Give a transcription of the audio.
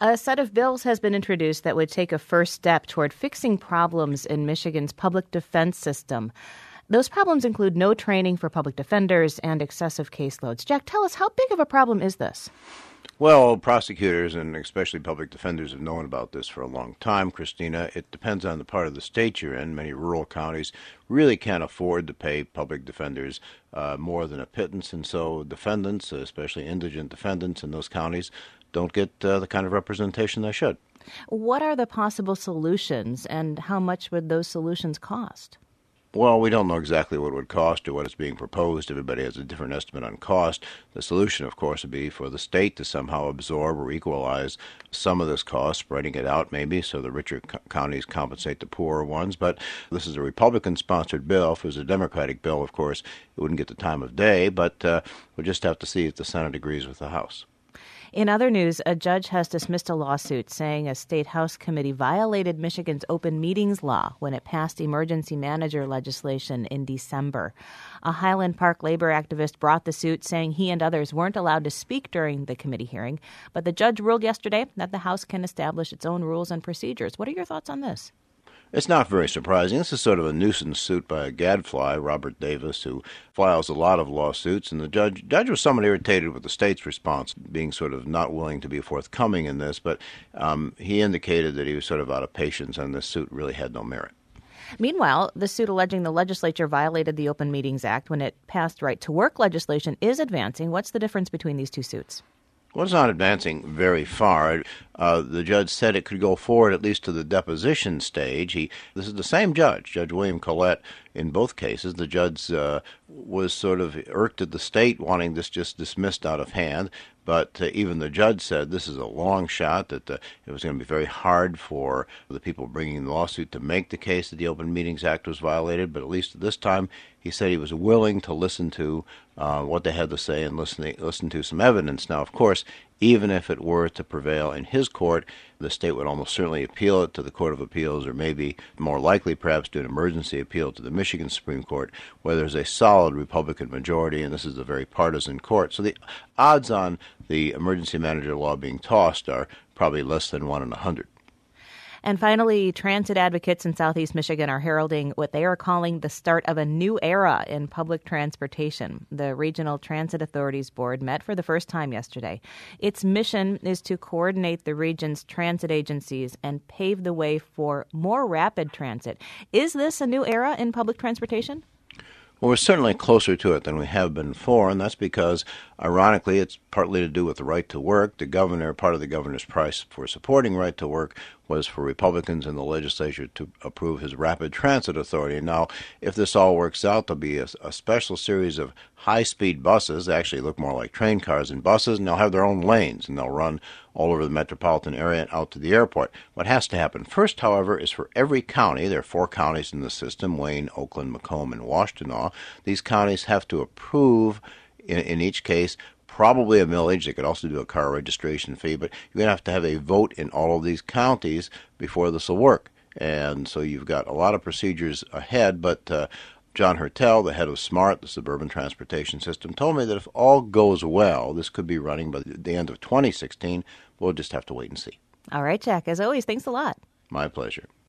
A set of bills has been introduced that would take a first step toward fixing problems in Michigan's public defense system. Those problems include no training for public defenders and excessive caseloads. Jack, tell us, how big of a problem is this? Well, prosecutors and especially public defenders have known about this for a long time, Christina. It depends on the part of the state you're in. Many rural counties really can't afford to pay public defenders more than a pittance, and so defendants, especially indigent defendants in those counties, don't get the kind of representation they should. What are the possible solutions, and how much would those solutions cost? Well, we don't know exactly what it would cost or what is being proposed. Everybody has a different estimate on cost. The solution, of course, would be for the state to somehow absorb or equalize some of this cost, spreading it out maybe so the richer counties compensate the poorer ones. But this is a Republican-sponsored bill. If it was a Democratic bill, of course, it wouldn't get the time of day. But we'll just have to see if the Senate agrees with the House. In other news, a judge has dismissed a lawsuit saying a state House committee violated Michigan's open meetings law when it passed emergency manager legislation in December. A Highland Park labor activist brought the suit, saying he and others weren't allowed to speak during the committee hearing. But the judge ruled yesterday that the House can establish its own rules and procedures. What are your thoughts on this? It's not very surprising. This is sort of a nuisance suit by a gadfly, Robert Davis, who files a lot of lawsuits. And the judge was somewhat irritated with the state's response, being sort of not willing to be forthcoming in this. But he indicated that he was sort of out of patience, and this suit really had no merit. Meanwhile, the suit alleging the legislature violated the Open Meetings Act when it passed right-to-work legislation is advancing. What's the difference between these two suits? Well, it's not advancing very far. The judge said it could go forward at least to the deposition stage. This is the same judge, Judge William Collette, in both cases. The judge was sort of irked at the state wanting this just dismissed out of hand. But even the judge said this is a long shot, that it was going to be very hard for the people bringing the lawsuit to make the case that the Open Meetings Act was violated. But at least at this time, he said he was willing to listen to what they had to say and listen to some evidence. Now, of course, even if it were to prevail in his court, the state would almost certainly appeal it to the Court of Appeals, or maybe more likely perhaps do an emergency appeal to the Michigan Supreme Court, where there's a solid Republican majority, and this is a very partisan court. So the odds on the emergency manager law being tossed are probably less than 1 in 100. And finally, transit advocates in Southeast Michigan are heralding what they are calling the start of a new era in public transportation. The Regional Transit Authorities Board met for the first time yesterday. Its mission is to coordinate the region's transit agencies and pave the way for more rapid transit. Is this a new era in public transportation? Well, we're certainly closer to it than we have been before, and that's because, ironically, it's partly to do with the right to work. Part of the governor's price for supporting right to work was for Republicans in the legislature to approve his Rapid Transit Authority. Now, if this all works out, there'll be a special series of high-speed buses. They actually look more like train cars and buses, and they'll have their own lanes, and they'll run all over the metropolitan area and out to the airport. What has to happen first, however, is for every county — there are 4 counties in the system, Wayne, Oakland, Macomb, and Washtenaw — these counties have to approve, in each case, probably a millage. They could also do a car registration fee, but you're going to have a vote in all of these counties before this will work. And so you've got a lot of procedures ahead, but John Hertel, the head of SMART, the Suburban Transportation System, told me that if all goes well, this could be running by the end of 2016. We'll just have to wait and see. All right, Jack. As always, thanks a lot. My pleasure.